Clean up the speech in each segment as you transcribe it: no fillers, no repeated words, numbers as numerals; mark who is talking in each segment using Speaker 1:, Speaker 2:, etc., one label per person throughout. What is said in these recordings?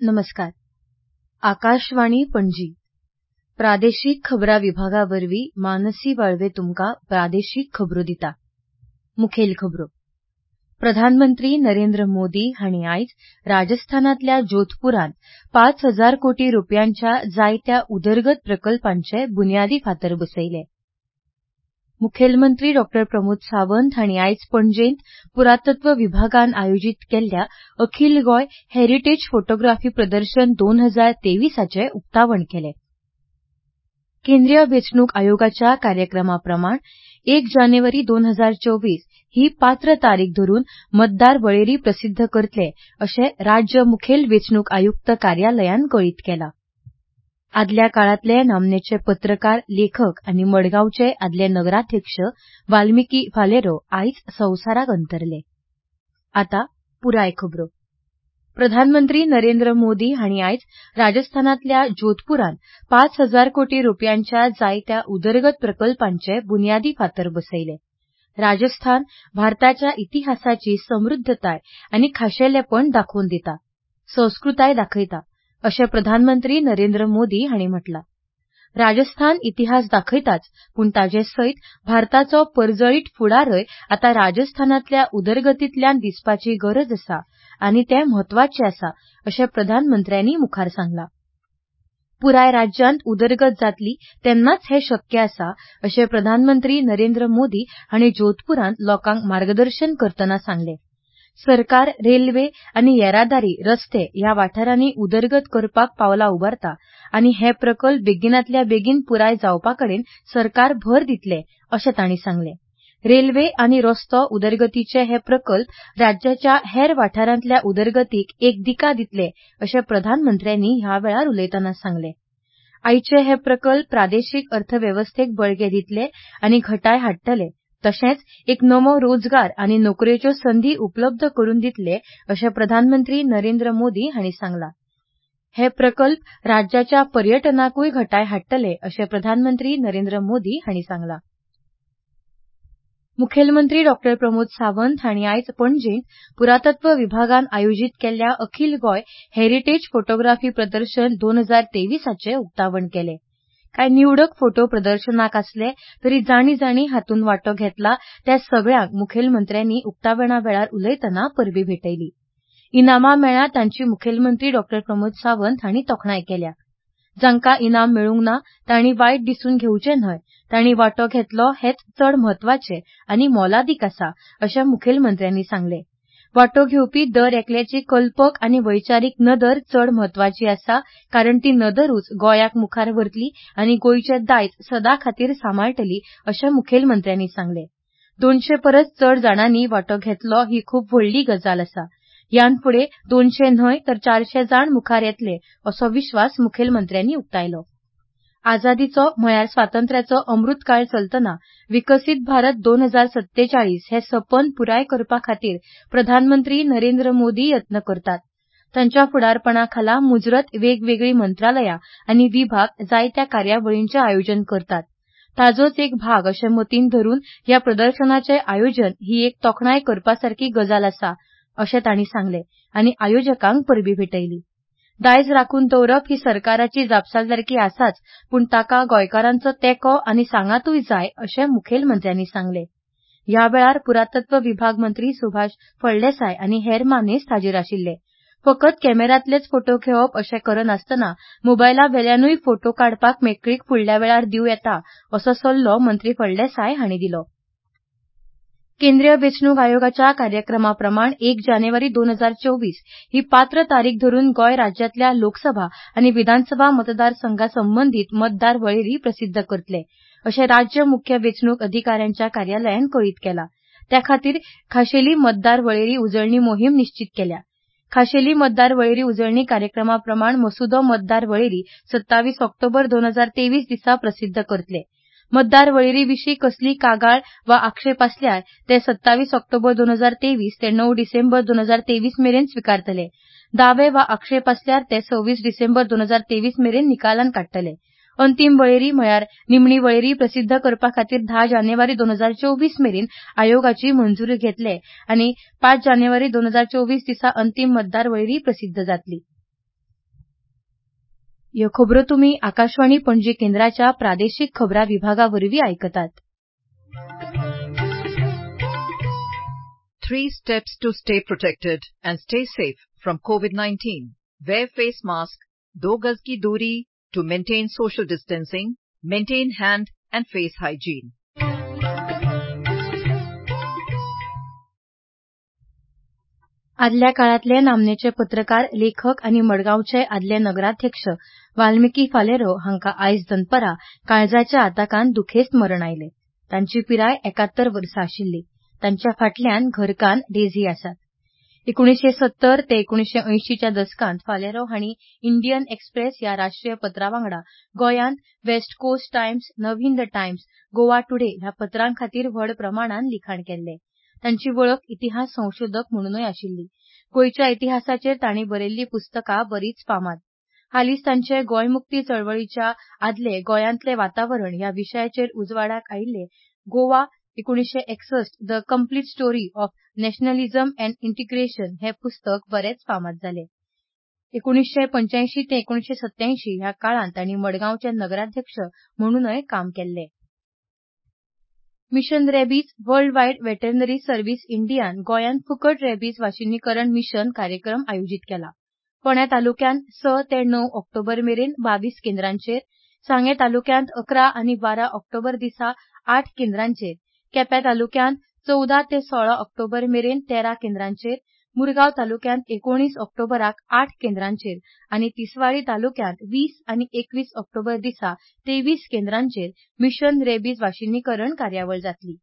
Speaker 1: नमस्कार. आकाशवाणी पणजी प्रादेशिक खबरां विभागावरवीं मानसी वाळवे तुमकां प्रादेशिक खबरो दिता. मुखेल खबरो. प्रधानमंत्री नरेंद्र मोदी हांणी आयज राजस्थानांतल्या जोधपुरांत 5,000 कोटी रुपयांच्या जायत्या उदरगत प्रकल्पांचे बुन्यादी फातर बसयले. मुखेलमंत्री डॉ. प्रमोद सावंत हांणी आयज पणजेंत पुरातत्व विभागान आयोजीत केल्ल्या अखिल गोय हेरिटेज फोटोग्राफी प्रदर्शन 2023 चे उक्तावण केले. केंद्रीय वेंचणूक आयोगाच्या कार्यक्रमाप्रमाण 1 जानेवारी 2024 ही पात्र तारीख धरून मतदार वळेरी प्रसिद्ध करतले अशें राज्य मुखेल वेंचणूक आयुक्त कार्यालयान कळीत केलां. आदल्या काळांतले नामनेचे पत्रकार, लेखक आनी मडगांवचे आदले नगराध्यक्ष वाल्मिकी फालेरो आयज संवसाराक अंतरले. आतां पुराय खबरो. प्रधानमंत्री नरेंद्र मोदी हांणी आयज राजस्थानांतल्या जोधपुरांत 5,000 कोटी रुपयांच्या जायत्या उदरगत प्रकल्पांचे बुन्यादी फातर बसयले. राजस्थान भारताच्या इतिहासाची समृद्धताय आनी खाशेलेपण दाखोवन दिता, संस्कृताय दाखयता, अशें प्रधानमंत्री नरेंद्र मोदी हांणी म्हटलां. राजस्थान इतिहास दाखयताच, पूण ताचे सयत भारताचो परजळीत फुडारय आतां राजस्थानांतल्या उदरगतींतल्यान दिसपाची गरज आसा आनी तें म्हत्वाचें आसा, अशें प्रधानमंत्र्यांनी मुखार सांगलां. पुराय राज्यांत उदरगत जातली तेन्नाच हें शक्य आसा, अशें प्रधानमंत्री नरेंद्र मोदी हांणी जोधपुरांत लोकांक मार्गदर्शन करतना सांगलें. सरकार रेल्वे आनी येरादारी रस्ते ह्या वाठारांनी उदरगत करपाक पावलां उबारता आनी हे प्रकल्प बेगिनांतल्या बेगीन पुराय जावपाकडेन सरकार भर दितले, अशें तांणी सांगलें. रेल्वे आनी रस्तो उदरगतीचे हे प्रकल्प राज्याच्या हेर वाठारांतल्या उदरगतीक एक दिका दितले, अशें प्रधानमंत्र्यांनी ह्या वेळार उलयतना सांगलें. आयचे हे प्रकल्प प्रादेशीक अर्थवेवस्थेक बळगे दितले आनी घटाय हाडटले, तशेंच एक नवो रोजगार आनी नोकरेच्यो संधी उपलब्ध करून दितले, अशें प्रधानमंत्री नरेंद्र मोदी हांणी सांगलां. हे प्रकल्प राज्याच्या पर्यटनाकूय घटाय हाडटले, अशें प्रधानमंत्री नरेंद्र मोदी हांणी सांगलां. मुखेलमंत्री डॉ. प्रमोद सावंत हांणी आयज पणजेंत पुरातत्व विभागान आयोजीत केल्ल्या अखिल गोय हेरिटेज फोटोग्राफी प्रदर्शन 2023 चे उक्तावण केलें. कांय निवडक फोटो प्रदर्शनाक आसले तरी जाणी हातूंत वांटो घेतला त्या सगळ्यांक मुखेलमंत्र्यांनी उक्तावणा वेळार उलयतना परबीं भेटयली. इनामां मेळ्ळ्यां तांची मुखेलमंत्री डॉ. प्रमोद सावंत हांणी तोखणाय केल्या. जांकां इनाम मेळूंक ना तांणी वायट दिसून घेवचें न्हय, तांणी वांटो घेतलो हेंच चड म्हत्वाचें आनी मोलादीक आसा, अशें मुखेलमंत्र्यांनी सांगलें. वांटो घेवपी दर एकल्याची कल्पक आनी वैचारीक नदर चड म्हत्वाची आसा, कारण ती नदरूच गोंयाक मुखार व्हरतली आनी गोंयचें दायज सदां खातीर सांबाळटली, अशें मुखेलमंत्र्यांनी सांगलें. 200 परस चड जाणांनी वांटो घेतलो ही खूब व्हडली गजाल आसा. ह्यान फुडें 200 न्हय तर 400 जाण मुखार येतले, असो विश्वास मुखेलमंत्र्यांनी उक्तायलो. आझादीचो म्हळ्यार स्वातंत्र्याचो अमृतकाळ चलतना विकसीत भारत 2047 हे सपन पुराय करपा खातीर प्रधानमंत्री नरेंद्र मोदी यत्न करतात. तांच्या फुडारपणा खाला मुजरत वेगवेगळी मंत्रालयां आनी विभाग जायत्या कार्यावळींचे आयोजन करतात. ताजोच एक भाग अशें मतीन धरून ह्या प्रदर्शनाचे आयोजन ही एक तोखणाय करपासारकी गजाल आसा, अशें तांणी सांगलें आनी आयोजकांक परबीं भेटयली. दायज राखून दवरप ही सरकाराची जापसालदारकी आसाच, पूण ताका गोंयकारांचो तेंको आनी सांगातूय जाय, अशें मुखेलमंत्र्यांनी सांगलें. ह्या वेळार पुरातत्व विभाग मंत्री सुभाष फळदेसाय आनी हेर मानेस्त हाजीर आशिल्ले. फकत कॅमेरांतलेच फोटो घेवप अशें करनासतना मोबायला वेल्यानूय फोटो काडपाक मेकळीक फुडल्या वेळार दिवं येता, असो सल्लो मंत्री फळदेसाय हांणी दिलो. केंद्रीय वेंचणूक आयोगाच्या कार्यक्रमाप्रमाण 1 जानेवारी 2024 ही पात्र तारीख धरून गोंय राज्यातल्या लोकसभा आनी विधानसभा मतदारसंघासंबंधीत मतदार वळेरी प्रसिद्ध करतले, अशें राज्य मुख्य वेंचणूक अधिकाऱ्यांच्या कार्यालयान कळीत केलां. त्या खातीर खाशेली मतदार वळेरी उजळणी मोहीम निश्चित केल्या. खाशेली मतदार वळेरी उजळणी कार्यक्रमाप्रमाण मसुदो मतदार वळेरी 27 ऑक्टोबर 2023 दिसा प्रसिद्ध करतले. मतदार वळेरी विशीं कसलीय कागाळ वा आक्षेप आसल्यार ते 27 ऑक्टोबर 2023 ते 9 डिसेंबर 2023 मेरेन स्विकारतले. दावे वा आक्षेप आसल्यार ते 26 डिसेंबर 2023 मेरेन निकालान काडटले. अंतीम वळेरी म्हळ्यार निमणी वळेरी प्रसिद्ध करपा खातीर 10 जानेवारी 2024 मेरेन आयोगाची मंजुरी घेतले आनी 5 जानेवारी 2024 दिसा अंतीम मतदार वळेरी प्रसिद्ध जातली. ह्यो खबरो तुम्ही आकाशवाणी पणजी केंद्राच्या प्रादेशीक खबरां विभागावरवीं आयकतात.
Speaker 2: 3 steps to stay protected and stay safe from COVID-19. Wear face mask, 2 गज की दूरी to maintain social distancing, maintain hand and face hygiene.
Speaker 1: आदल्या काळातले नामनेचे पत्रकार, लेखक आनी मडगावचे आदले नगराध्यक्ष वाल्मिकी फालेरो हांका आयज दनपारा काळजाच्या आताकान दुखेस्त मरण आयले. तांची पिराय 71 वर्सां आशिल्ली. तांच्या फाटल्यान घरकान्न डेझी आसात. 1970 ते 1980 च्या दसकांत फालेरो हांणी इंडियन एक्सप्रेस ह्या राष्ट्रीय पत्रावांगडा गोंयांत West Coast Times, Navhind the Times, Goa today ह्या पत्रांखातीर व्हड प्रमाणात लिखाण केल्ले. तांची वळख इतिहास संशोधक म्हणूनय आशिल्ली. गोंयच्या इतिहासाचेर तांणी बरयल्लीं पुस्तकां बरीच फामाद. हालींच तांचे गोंय मुक्ती चळवळीच्या आदले गोंयांतले वातावरण ह्या विशयाचेर उजवाडाक आयिल्ले Goa 1961 the complete story of nationalism and integration हे पुस्तक बरेच फामाद जाले. 1985 ते 1987 ह्या काळांत तांणी मडगावचे नगराध्यक्ष म्हणूनय काम केल्ले. Mission rabies worldwide veterinary service इंडियान गोंयांत फुकट रेबीज वाशिनीकरण मिशन कार्यक्रम आयोजीत केला. फोंड्या तालुक्यांत 6 ते 9 ऑक्टोबर मेरेन 22 केंद्रांचेर, सांगे तालुक्यांत 11 आनी 12 ऑक्टोबर दिसा 8 केंद्रांचेर, केप्यां तालुक्यांत 14 ते 16 ऑक्टोबर मेरेन 13 केंद्रांचेर, मुरगांव तालुक्यांत 19 ऑक्टोबराक 8 केंद्रांचेर आनी तिसवाडी तालुक्यांत 20 आनी 21 ऑक्टोबर दिसा 23 केंद्रांचेर मिशन रेबीज वाशिनीकरण कार्यावळ जातली.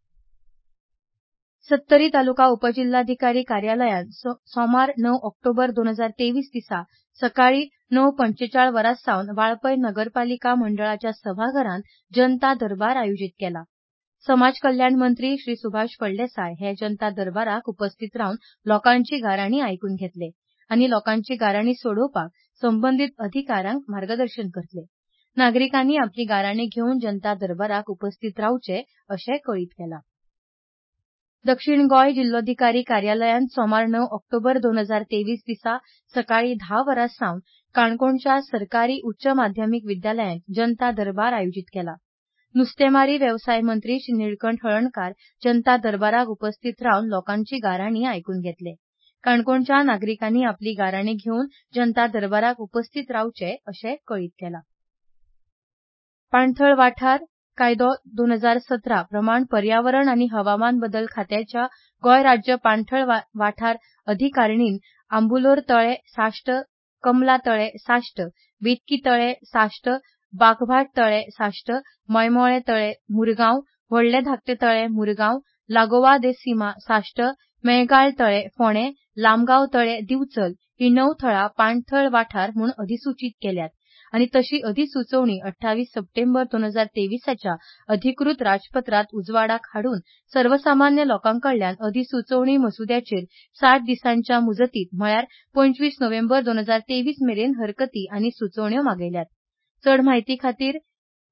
Speaker 1: सत्तरी तालुका उपजिल्हाधिकारी कार्यालयात सोमार 9 ऑक्टोबर 2023 दिसा सकाळी 9:45 वरांसावन वाळपय नगरपालिका मंडळाच्या सभाघरांत जनता दरबार आयोजीत केला. समाज कल्याण मंत्री श्री सुभाष फळदेसाय हे जनता दरबाराक उपस्थित रावन लोकांची गाराणी आयकून घेतले आनी लोकांची गाराणी सोडोवपाक संबंधीत अधिकाऱ्यांक मार्गदर्शन करतले. नागरिकांनी आपली गाराणी घेवन जनता दरबाराक उपस्थित रावचे अशें कळीत केलां. दक्षिण गोंय जिल्लोधिकारी कार्यालयात सोमार 9 ऑक्टोबर 2023 दिसा सकाळी 10 वरांसावन काणकोणच्या सरकारी उच्च माध्यमीक विद्यालयात जनता दरबार आयोजीत केला. नुस्तेमारी वेवसाय मंत्री श्री निळकंठ हळर्णकार जनता दरबाराक उपस्थित रावन लोकांची गाराणी आयकून घेतले. काणकोणच्या नागरिकांनी आपली गाराणी घेवन जनता दरबाराक उपस्थित रावचे अशें कळीत केलां. पाणथळ वाठार कायदो 2017 प्रमाण पर्यावरण आनी हवामान बदल खात्याच्या गोंय राज्य पाणथळ वाठार अधिकारिणीन आंबुलोर तळे साश्ट, कमला तळे साश्ट, बेतकी तळे साश्ट, बागभाट तळे साश्ट, मयमोळे तळे मुरगांव, व्हडले धाकटे तळे मुरगांव, लागोवा दे सीमा साश्ट, मेळगाळ तळे फोंडे, लामगांव तळे दिवचल ही 9 थळां पाणथळ वाठार म्हूण अधिसूचीत केल्यात आनी तशी अधिसुचोवणी 28 सप्टेंबर 2023 च्या अधिकृत राजपत्रांत उजवाडाक हाडून सर्वसामान्य लोकांकडल्यान अधिसुचोवणी मसुद्याचेर 60 दिसांच्या मुजतीत म्हळ्यार 25 नोव्हेंबर 2023 मेरेन हरकती आनी सुचोवण्यो मागयल्यात. चड म्हायती खातीर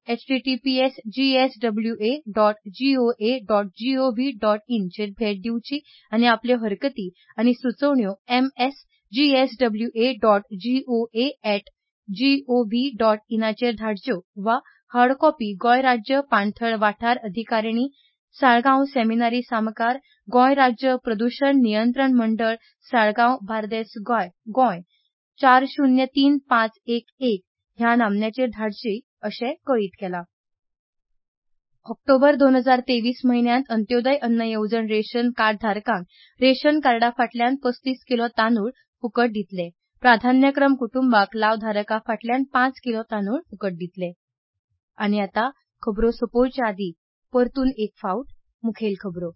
Speaker 1: https://gswa.goa.gov.in चेर भेट दिवची आनी आपल्यो हरकती आनी सुचोवण्यो ms.gswa@gov.in चेर धाडच्यो वा हार्ड कॉपी गोंय राज्य पाणथळ वाठार अधिकारिणी, साळगांव सेमिनारी सामकार, गोंय राज्य प्रदूषण नियंत्रण मंडळ, साळगांव, बार्देस, गोंय 403511 ह्या नामन्याचेर धाडची अशें कळीत केलां. ऑक्टोबर 2023 म्हयन्यांत अंत्योदय अन्न येवजण रेशन कार्ड धारकांक रेशन कार्डा फाटल्यान 35 किलो तांदूळ फुकट दितले. प्राधान्यक्रम कुटुंबाक लाव धारका फाटल्यान 5 किलो तांदूळ फुकट दितले. आनी आतां खबरो सोंपोवचे आदीं परतून एक फावट मुखेल खबरो.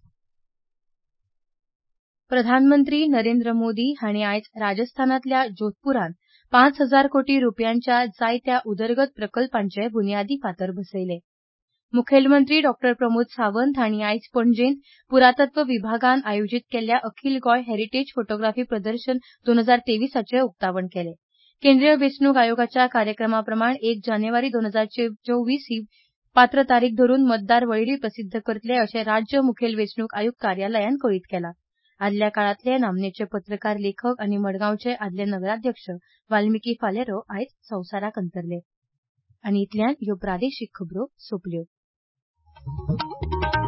Speaker 1: प्रधानमंत्री नरेंद्र मोदी हांणी आयज राजस्थानांतल्या जोधपुरांत 5,000 कोटी रुपयांच्या जायत्या उदरगत प्रकल्पांचे बुन्यादी फातर बसयले. मुखेलमंत्री डॉ प्रमोद सावंत हांणी आयज पणजेंत पुरातत्व विभागान आयोजीत केल्ल्या अखील गोंय हेरिटेज फोटोग्राफी प्रदर्शन 2023 चे उक्तावण केले. केंद्रीय वेंचणूक आयोगाच्या कार्यक्रमाप्रमाण 1 जानेवारी 2024 ही पात्र तारीख धरून मतदार वळेरी प्रसिद्ध करतले अशें राज्य मुखेल वेंचणूक आयुक्त कार्यालयान कळीत केलां. आदल्या काळातले नामनेचे पत्रकार लेखक आनी मडगांवचे आदले नगराध्यक्ष वाल्मिकी फालेरो आयज संवसाराक अंतरले. आनी इतल्यान ह्यो प्रादेशीक खबरो सोंपल्यो.